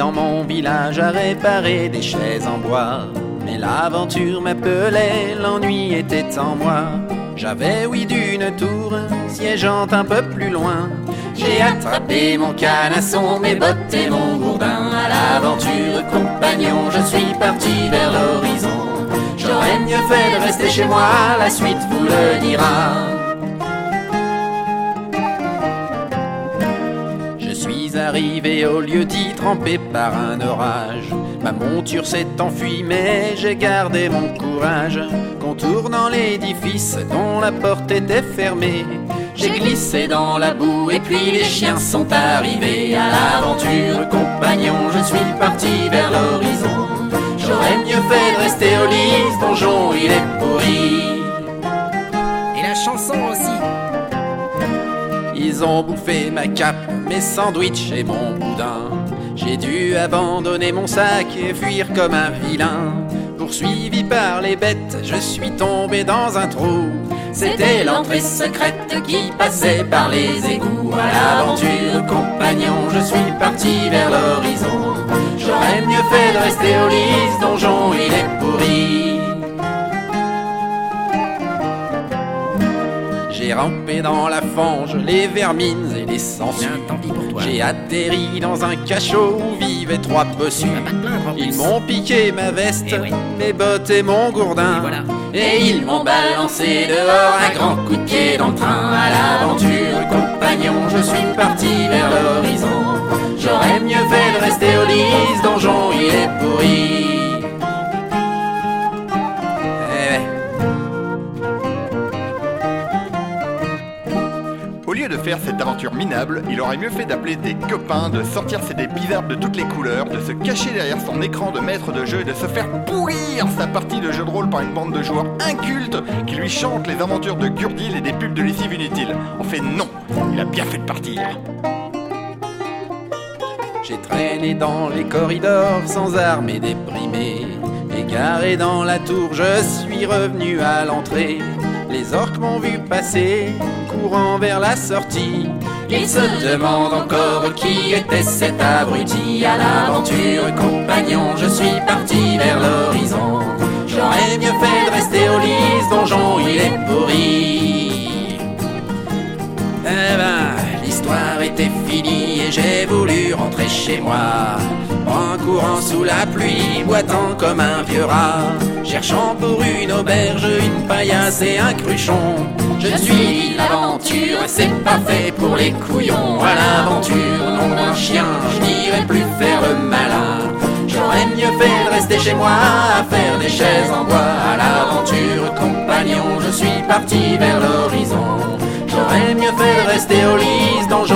dans mon village à réparer des chaises en bois. Mais l'aventure m'appelait, l'ennui était en moi. J'avais ouï d'une tour, siégeant un peu plus loin. J'ai attrapé mon canasson, mes bottes et mon gourdin. À l'aventure, compagnon, je suis parti vers l'horizon. J'aurais mieux fait de rester chez moi, la suite vous le dira. Je suis arrivé au lieu-dit trempé par un orage. Ma monture s'est enfuie mais j'ai gardé mon courage. Contournant l'édifice dont la porte était fermée, j'ai glissé dans la boue et puis les chiens sont arrivés. À l'aventure, compagnon, je suis parti vers l'horizon. J'aurais mieux fait de rester au lit, ce donjon il est pourri. Et la chanson aussi. Ils ont bouffé ma cape, mes sandwichs et mon boudin. J'ai dû abandonner mon sac et fuir comme un vilain. Poursuivi par les bêtes, je suis tombé dans un trou. C'était l'entrée secrète qui passait par les égouts. À l'aventure, compagnon, je suis parti vers l'horizon. J'aurais mieux fait de rester au lit, ce donjon il est pourri. J'ai rampé dans la fange, les vermines et les sangsues. Tant pis pour toi. J'ai atterri dans un cachot où vivaient 3 bossus. Ils m'ont piqué ma veste, mes bottes et mon gourdin. Et ils m'ont balancé dehors un grand coup de pied dans le train. À l'aventure, compagnon, je suis parti vers l'horizon. J'aurais mieux fait de rester au lit, ce donjon il est pourri. Au lieu de faire cette aventure minable, il aurait mieux fait d'appeler des copains, de sortir ses dés bizarres de toutes les couleurs, de se cacher derrière son écran de maître de jeu et de se faire pourrir sa partie de jeu de rôle par une bande de joueurs incultes qui lui chantent les aventures de Gurdil et des pubs de lessive inutiles. En fait, non, il a bien fait de partir. J'ai traîné dans les corridors sans armes et déprimé. Égaré dans la tour, je suis revenu à l'entrée. Les orques m'ont vu passer, courant vers la sortie. Ils se demandent encore qui était cet abruti. À l'aventure, compagnon, je suis parti vers l'horizon. J'aurais mieux fait de rester au lit, ce donjon il est pourri. Eh ben, l'histoire était finie et j'ai voulu rentrer chez moi. En courant sous la pluie, boitant comme un vieux rat, cherchant pour une auberge, une paillasse et un cruchon. Je me suis dit l'aventure, c'est pas fait pour les couillons. À l'aventure, nom d'un chien, je n'irai plus faire le malin. J'aurais mieux fait de rester chez moi, à faire des chaises en bois. À l'aventure, compagnon, je suis parti vers l'horizon. J'aurais mieux fait de rester au lit, ce donjon